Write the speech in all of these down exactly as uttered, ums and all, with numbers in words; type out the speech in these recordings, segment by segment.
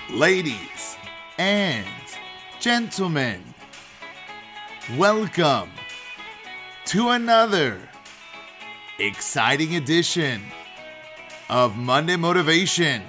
Ladies and gentlemen, welcome to another exciting edition of Monday Motivation.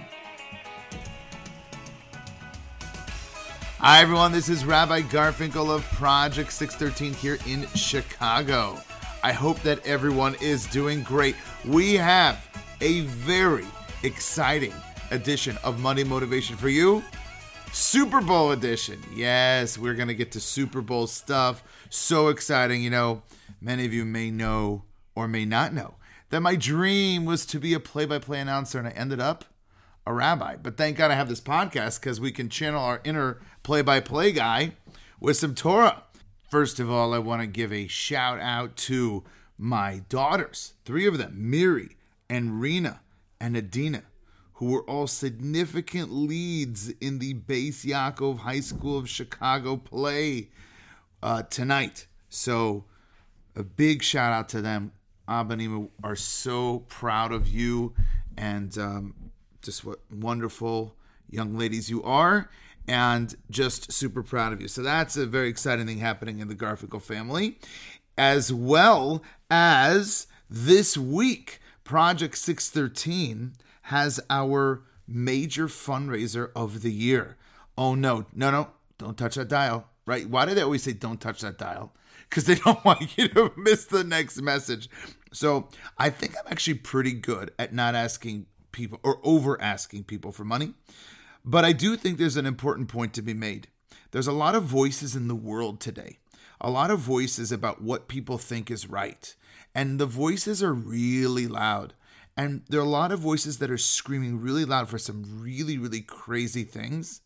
Hi everyone, this is Rabbi Garfinkel of Project six thirteen here in Chicago. I hope that everyone is doing great. We have a very exciting edition of Monday Motivation for you. Super Bowl edition. Yes, we're going to get to Super Bowl stuff. So exciting. You know, many of you may know or may not know that my dream was to be a play-by-play announcer, and I ended up a rabbi. But thank God I have this podcast because we can channel our inner play-by-play guy with some Torah. First of all, I want to give a shout out to my daughters, three of them, Miri and Rena and Adina, who were all significant leads in the Beis Yaakov High School of Chicago play uh, tonight. So a big shout out to them. Abba and Ima are so proud of you, and um, just what wonderful young ladies you are, and just super proud of you. So that's a very exciting thing happening in the Garfinkel family, as well as this week, Project six thirteen has our major fundraiser of the year. Oh, no, no, no, don't touch that dial, right? Why do they always say don't touch that dial? Because they don't want you to miss the next message. So I think I'm actually pretty good at not asking people or over asking people for money. But I do think there's an important point to be made. There's a lot of voices in the world today, a lot of voices about what people think is right. And the voices are really loud. And there are a lot of voices that are screaming really loud for some really, really crazy things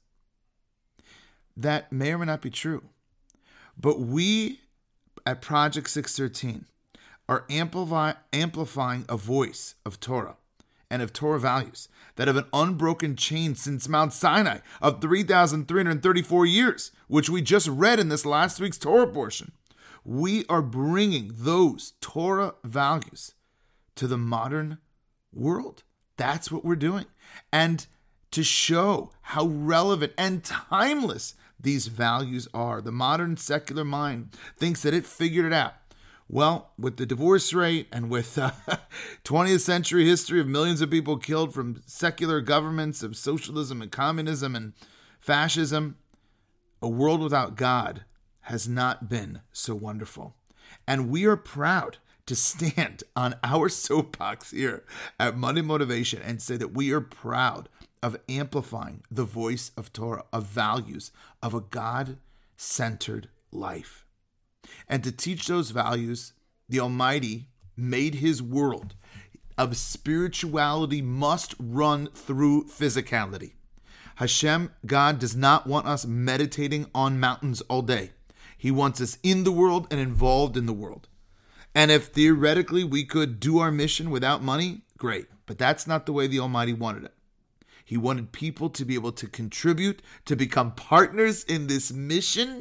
that may or may not be true. But we at Project six thirteen are amplify, amplifying a voice of Torah and of Torah values that have an unbroken chain since Mount Sinai of three thousand three hundred thirty-four years, which we just read in this last week's Torah portion. We are bringing those Torah values to the modern world. That's what we're doing. And to show how relevant and timeless these values are, the modern secular mind thinks that it figured it out. Well, with the divorce rate and with uh, twentieth century history of millions of people killed from secular governments, of socialism and communism and fascism, a world without God has not been so wonderful. And we are proud to stand on our soapbox here at Monday Motivation and say that we are proud of amplifying the voice of Torah, of values, of a God-centered life. And to teach those values, the Almighty made his world of spirituality must run through physicality. Hashem, God, does not want us meditating on mountains all day. He wants us in the world and involved in the world. And if theoretically we could do our mission without money, great. But that's not the way the Almighty wanted it. He wanted people to be able to contribute, to become partners in this mission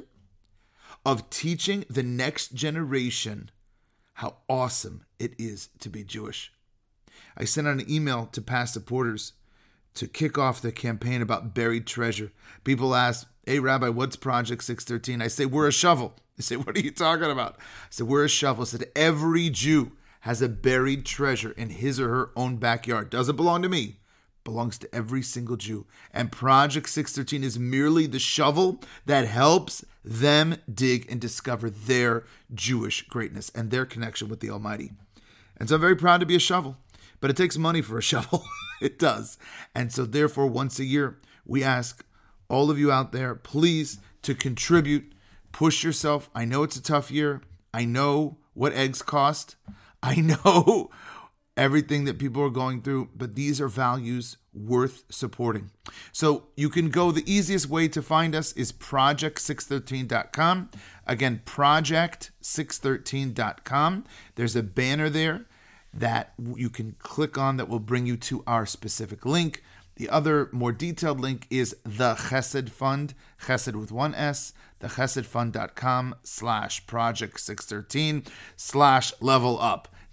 of teaching the next generation how awesome it is to be Jewish. I sent out an email to past supporters to kick off the campaign about buried treasure. People ask, hey, Rabbi, what's Project six thirteen? I say, we're a shovel. They say, what are you talking about? I said, we're a shovel. I said, every Jew has a buried treasure in his or her own backyard. Doesn't belong to me. Belongs to every single Jew. And Project six thirteen is merely the shovel that helps them dig and discover their Jewish greatness and their connection with the Almighty. And so I'm very proud to be a shovel. But it takes money for a shovel. It does. And so therefore, once a year, we ask all of you out there, please, to contribute. Push yourself. I know it's a tough year. I know what eggs cost. I know everything that people are going through, but these are values worth supporting. So you can go, the easiest way to find us is project six thirteen dot com. Again, project six thirteen dot com. There's a banner there that you can click on that will bring you to our specific link. The other more detailed link is the Chesed Fund, Chesed with one S, the chesed fund dot com slash project six thirteen slash level up.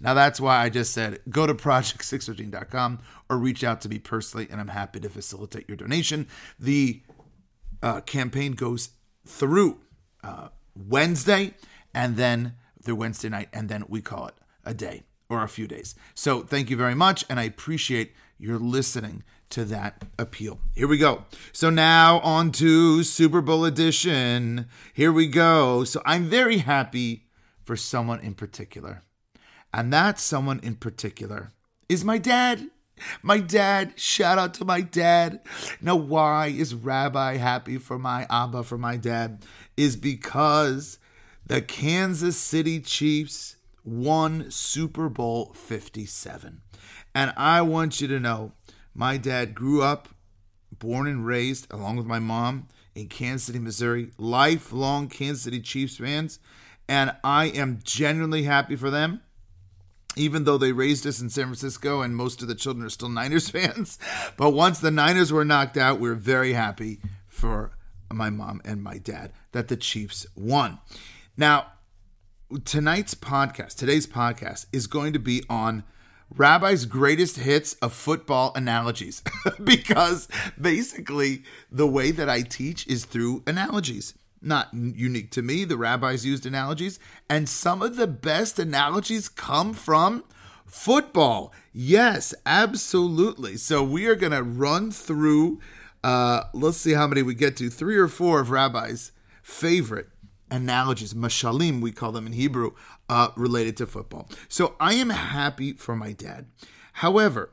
Now that's why I just said go to project six thirteen dot com or reach out to me personally, and I'm happy to facilitate your donation. The uh, campaign goes through uh, Wednesday, and then through Wednesday night, and then we call it a day or a few days. So thank you very much, and I appreciate your listening to that appeal. Here we go. So now on to Super Bowl edition. Here we go. So I'm very happy for someone in particular. And that someone in particular is my dad. My dad. Shout out to my dad. Now, why is Rabbi happy for my Abba, for my dad? Is because the Kansas City Chiefs won Super Bowl fifty-seven. And I want you to know, my dad grew up, born and raised, along with my mom, in Kansas City, Missouri. Lifelong Kansas City Chiefs fans. And I am genuinely happy for them, even though they raised us in San Francisco and most of the children are still Niners fans. But once the Niners were knocked out, we we're very happy for my mom and my dad that the Chiefs won. Now, tonight's podcast, today's podcast, is going to be on Rabbi's greatest hits of football analogies, because basically the way that I teach is through analogies. Not unique to me. The rabbis used analogies, and some of the best analogies come from football. Yes, absolutely. So we are going to run through, uh, let's see how many we get to, three or four of Rabbi's favorite analogies, mashalim, we call them in Hebrew, uh, related to football. So I am happy for my dad. However,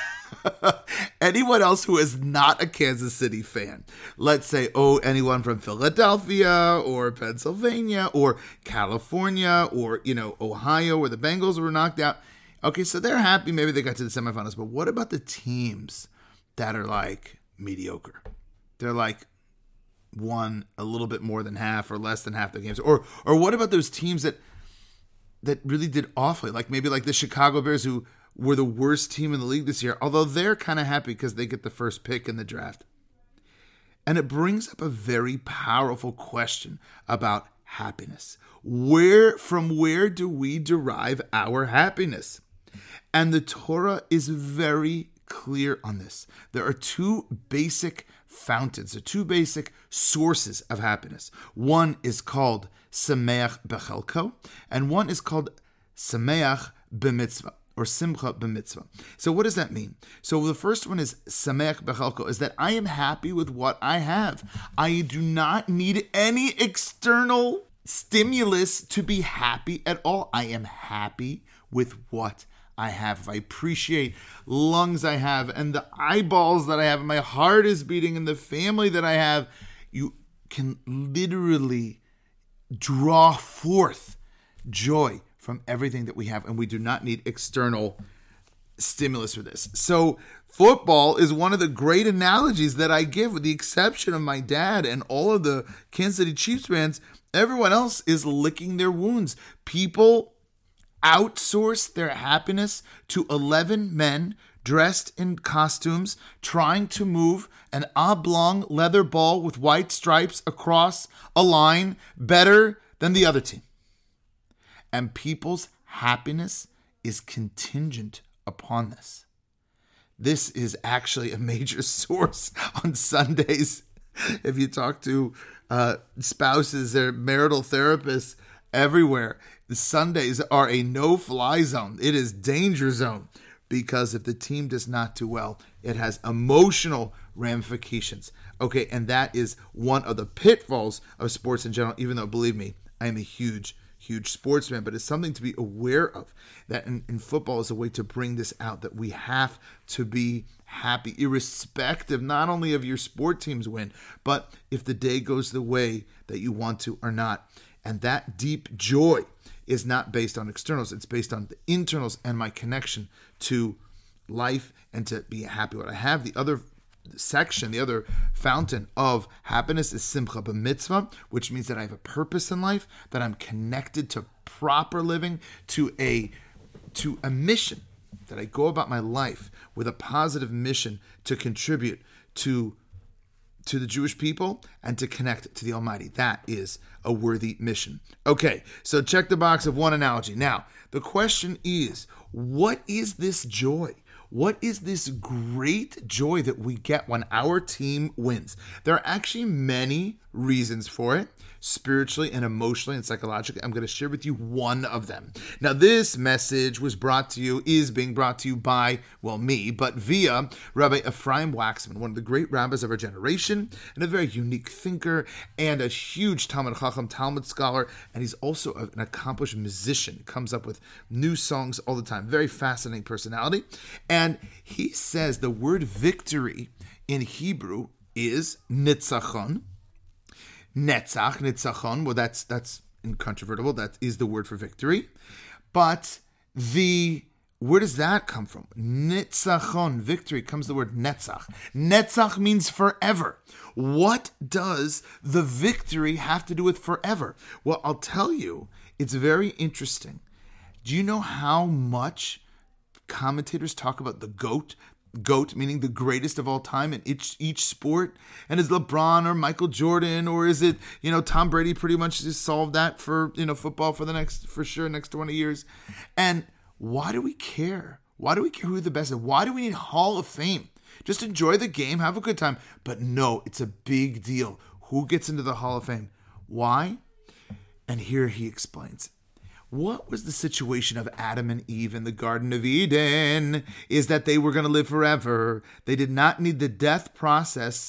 anyone else who is not a Kansas City fan, let's say, oh, anyone from Philadelphia or Pennsylvania or California or, you know, Ohio, where the Bengals were knocked out. Okay, so they're happy. Maybe they got to the semifinals. But what about the teams that are like mediocre? They're like won a little bit more than half or less than half the games. Or or what about those teams that that really did awfully? Like maybe like the Chicago Bears, who were the worst team in the league this year, although they're kind of happy because they get the first pick in the draft. And it brings up a very powerful question about happiness. Where, from where do we derive our happiness? And the Torah is very clear on this. There are two basic fountains, or two basic sources of happiness. One is called Sameach Bechelko, and one is called Sameach B'mitzvah, or Simcha B'mitzvah. So what does that mean? So the first one is Sameach Bechelko, is that I am happy with what I have. I do not need any external stimulus to be happy at all. I am happy with what I have. If I appreciate lungs I have and the eyeballs that I have and my heart is beating and the family that I have, you can literally draw forth joy from everything that we have, and we do not need external stimulus for this. So football is one of the great analogies that I give, with the exception of my dad and all of the Kansas City Chiefs fans. Everyone else is licking their wounds. People outsource their happiness to eleven men dressed in costumes trying to move an oblong leather ball with white stripes across a line better than the other team. And people's happiness is contingent upon this. This is actually a major source on Sundays. If you talk to uh, spouses or marital therapists everywhere, the Sundays are a no-fly zone. It is danger zone, because if the team does not do well, it has emotional ramifications. Okay, and that is one of the pitfalls of sports in general, even though, believe me, I am a huge huge sportsman, but it's something to be aware of, that in, in football is a way to bring this out, that we have to be happy, irrespective not only of your sport team's win, but if the day goes the way that you want to or not. And that deep joy is not based on externals. It's based on the internals and my connection to life and to be happy with what I have. The other section, the other fountain of happiness is Simcha B'mitzvah, which means that I have a purpose in life, that I'm connected to proper living, to a to a mission, that I go about my life with a positive mission to contribute to to the Jewish people and to connect to the Almighty. That is a worthy mission. Okay, so check the box of one analogy. Now, the question is, what is this joy? What is this great joy that we get when our team wins? There are actually many reasons for it, spiritually and emotionally and psychologically. I'm going to share with you one of them. Now, this message was brought to you, is being brought to you by, well, me, but via Rabbi Ephraim Waxman, one of the great rabbis of our generation, and a very unique thinker, and a huge Talmud Chacham, Talmud scholar, and he's also an accomplished musician. Comes up with new songs all the time. Very fascinating personality. And he says the word victory in Hebrew is nitzachon. Netzach, nitzachon, well, that's that's incontrovertible. That is the word for victory. But the where does that come from? Nitzachon, victory, comes the word netzach. Netzach means forever. What does the victory have to do with forever? Well, I'll tell you, it's very interesting. Do you know how much commentators talk about the GOAT? GOAT, meaning the greatest of all time in each each sport. And is LeBron or Michael Jordan, or is it, you know, Tom Brady pretty much just solved that for, you know, football for the next, for sure, next twenty years. And why do we care? Why do we care who the best is? Why do we need Hall of Fame? Just enjoy the game, have a good time. But no, it's a big deal. Who gets into the Hall of Fame? Why? And here he explains. What was the situation of Adam and Eve in the Garden of Eden? Is that they were going to live forever. They did not need the death process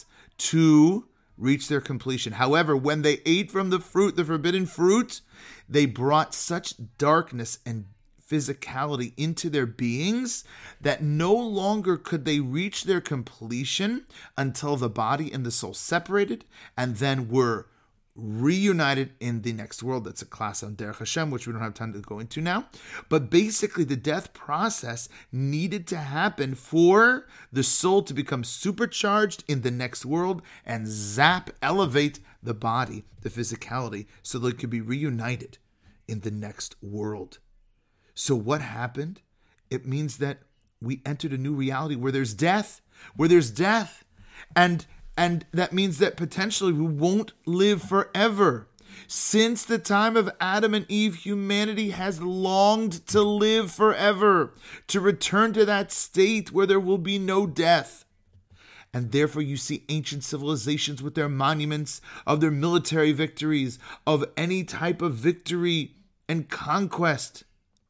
to reach their completion. However, when they ate from the fruit, the forbidden fruit, they brought such darkness and physicality into their beings that no longer could they reach their completion until the body and the soul separated and then were reunited in the next world. That's a class on Derech Hashem, which we don't have time to go into now. But basically, the death process needed to happen for the soul to become supercharged in the next world and zap, elevate the body, the physicality, so that it could be reunited in the next world. So what happened? It means that we entered a new reality where there's death, where there's death. And And that means that potentially we won't live forever. Since the time of Adam and Eve, humanity has longed to live forever, to return to that state where there will be no death. And therefore you see ancient civilizations with their monuments of their military victories, of any type of victory and conquest,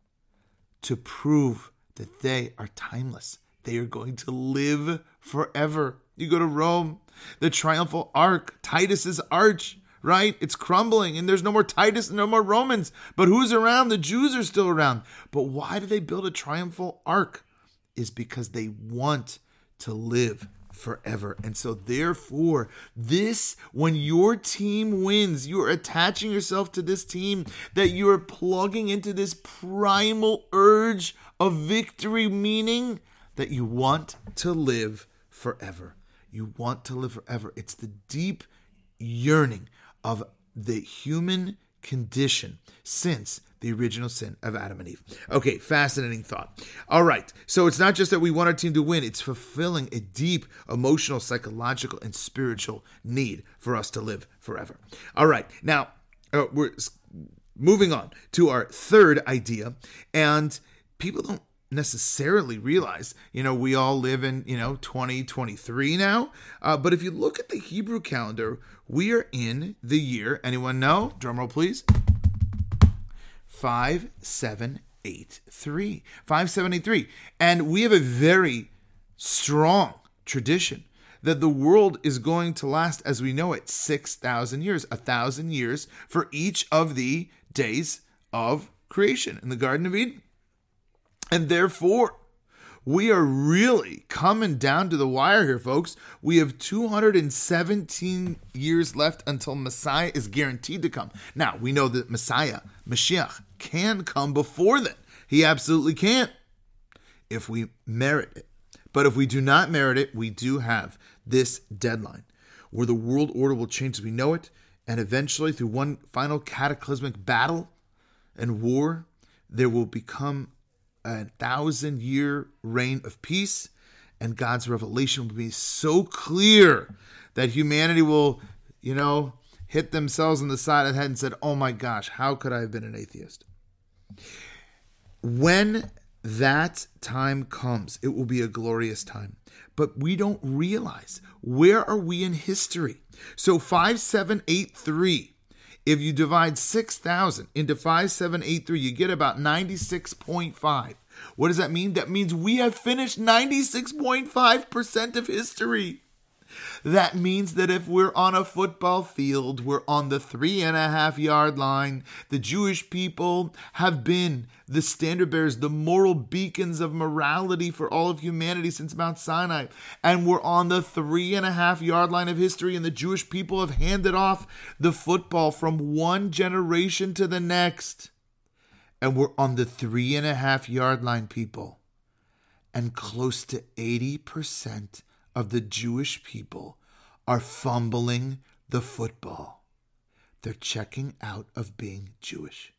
to prove that they are timeless. They are going to live forever. You go to Rome, the triumphal arch, Titus's arch, right? It's crumbling and there's no more Titus and no more Romans. But who's around? The Jews are still around. But why do they build a triumphal arch? Is because they want to live forever. And so therefore, this, when your team wins, you're attaching yourself to this team, that you're plugging into this primal urge of victory, meaning that you want to live forever. You want to live forever. It's the deep yearning of the human condition since the original sin of Adam and Eve. Okay, fascinating thought. All right, so it's not just that we want our team to win, it's fulfilling a deep emotional, psychological, and spiritual need for us to live forever. All right, now uh, we're moving on to our third idea, and people don't necessarily realize, you know, we all live in, you know, twenty twenty-three now. Uh, but if you look at the Hebrew calendar, we are in the year, anyone know? Drum roll, please. five seven eight three. five seven eight three. And we have a very strong tradition that the world is going to last, as we know it, six thousand years, one thousand years for each of the days of creation in the Garden of Eden. And therefore, we are really coming down to the wire here, folks. We have two hundred seventeen years left until Messiah is guaranteed to come. Now, we know that Messiah, Mashiach, can come before then. He absolutely can, if we merit it. But if we do not merit it, we do have this deadline where the world order will change as we know it, and eventually, through one final cataclysmic battle and war, there will become a thousand year reign of peace, and God's revelation will be so clear that humanity will, you know, hit themselves on the side of the head and said, oh my gosh, how could I have been an atheist? When that time comes, it will be a glorious time. But we don't realize, where are we in history? So five seven eight three, if you divide six thousand into five seven eight three, you get about ninety-six point five. What does that mean? That means we have finished ninety-six point five percent of history. That means that if we're on a football field, we're on the three and a half yard line. The Jewish people have been the standard bearers, the moral beacons of morality for all of humanity since Mount Sinai. And we're on the three and a half yard line of history, and the Jewish people have handed off the football from one generation to the next. And we're on the three and a half yard line, people. And close to eighty percent of the Jewish people are fumbling the football. They're checking out of being Jewish.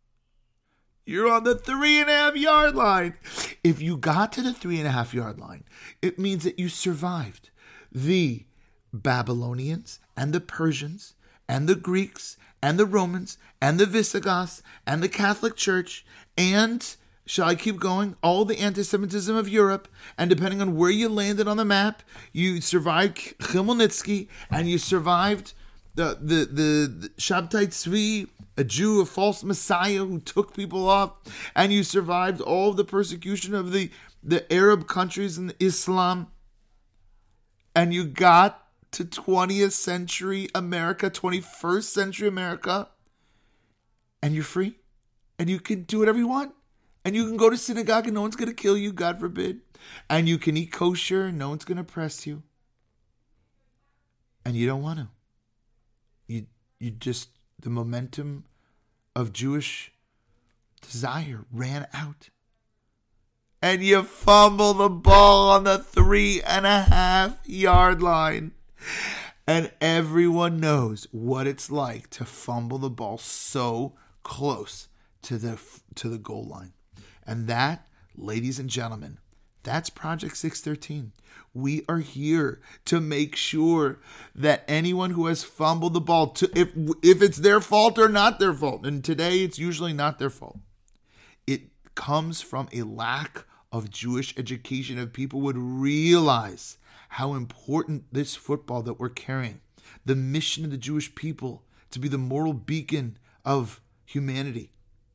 You're on the three and a half yard line. If you got to the three and a half yard line, it means that you survived the Babylonians and the Persians and the Greeks and the Romans and the Visigoths and the Catholic Church and, shall I keep going, all the anti-Semitism of Europe. And depending on where you landed on the map, you survived Khmelnytsky, and you survived the the the, the Shabtai Tzvi, a Jew, a false messiah who took people off, and you survived all the persecution of the, the Arab countries and Islam, and you got to twentieth century America, twenty-first century America, and you're free, and you can do whatever you want. And you can go to synagogue and no one's going to kill you, God forbid. And you can eat kosher and no one's going to press you. And you don't want to. You you just, the momentum of Jewish desire ran out. And you fumble the ball on the three and a half yard line. And everyone knows what it's like to fumble the ball so close to the to the goal line. And that, ladies and gentlemen, that's Project six thirteen. We are here to make sure that anyone who has fumbled the ball, to, if if it's their fault or not their fault, and today it's usually not their fault, it comes from a lack of Jewish education, if people would realize how important this football that we're carrying, the mission of the Jewish people to be the moral beacon of humanity.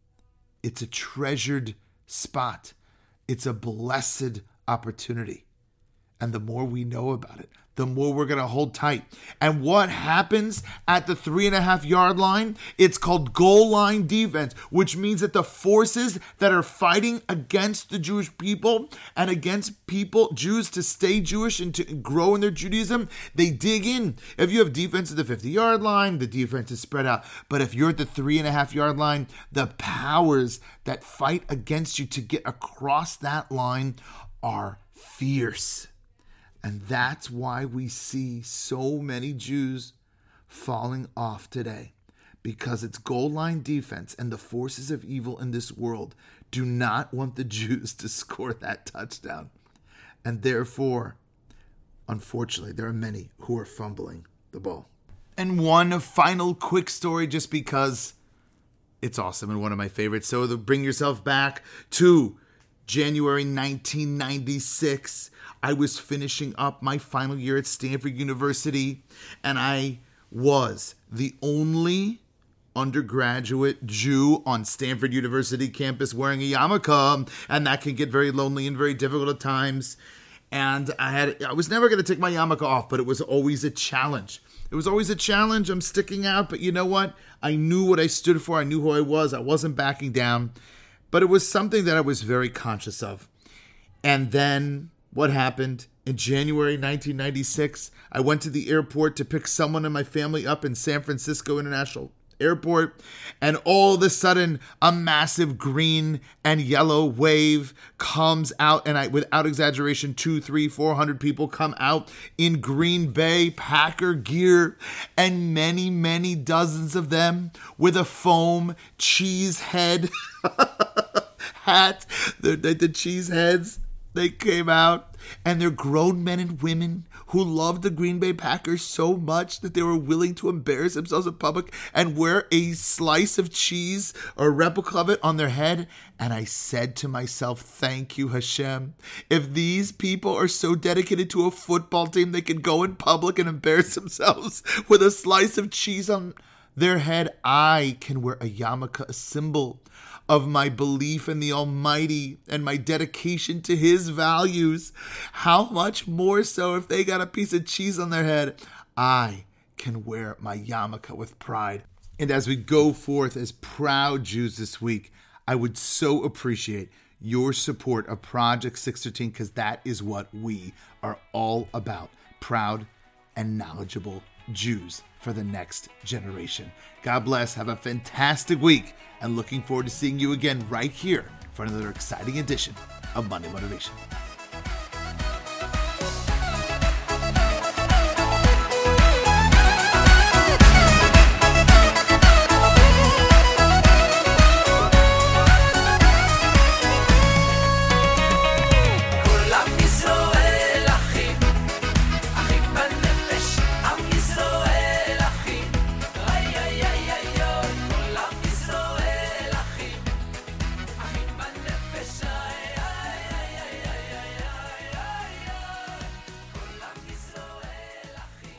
It's a treasured spot. It's a blessed opportunity. And the more we know about it, the more we're going to hold tight. And what happens at the three and a half yard line? It's called goal line defense, which means that the forces that are fighting against the Jewish people and against people, Jews, to stay Jewish and to grow in their Judaism, they dig in. If you have defense at the fifty yard line, the defense is spread out. But if you're at the three and a half yard line, the powers that fight against you to get across that line are fierce. And that's why we see so many Jews falling off today, because it's goal line defense, and the forces of evil in this world do not want the Jews to score that touchdown. And therefore, unfortunately, there are many who are fumbling the ball. And one final quick story, just because it's awesome and one of my favorites. So to bring yourself back to January nineteen ninety-six, I was finishing up my final year at Stanford University, and I was the only undergraduate Jew on Stanford University campus wearing a yarmulke, and that can get very lonely and very difficult at times. And I had I was never going to take my yarmulke off, but it was always a challenge. It was always a challenge. I'm sticking out, but you know what? I knew what I stood for. I knew who I was. I wasn't backing down. But it was something that I was very conscious of. And then what happened? In January nineteen ninety-six, I went to the airport to pick someone in my family up in San Francisco International Airport, and all of a sudden, a massive green and yellow wave comes out, and I, without exaggeration, two, three, four hundred people come out in Green Bay Packer gear, and many, many dozens of them with a foam cheese head hat, the, the, the cheese heads they came out, and they're grown men and women who love the Green Bay Packers so much that they were willing to embarrass themselves in public and wear a slice of cheese or a replica of it on their head. And I said to myself, thank you, Hashem. If these people are so dedicated to a football team, they can go in public and embarrass themselves with a slice of cheese on their head, I can wear a yarmulke, a symbol of my belief in the Almighty and my dedication to His values. How much more so if they got a piece of cheese on their head? I can wear my yarmulke with pride. And as we go forth as proud Jews this week, I would so appreciate your support of Project six thirteen, because that is what we are all about. Proud and knowledgeable Jews for the next generation. God bless. Have a fantastic week, and looking forward to seeing you again right here for another exciting edition of Monday Motivation.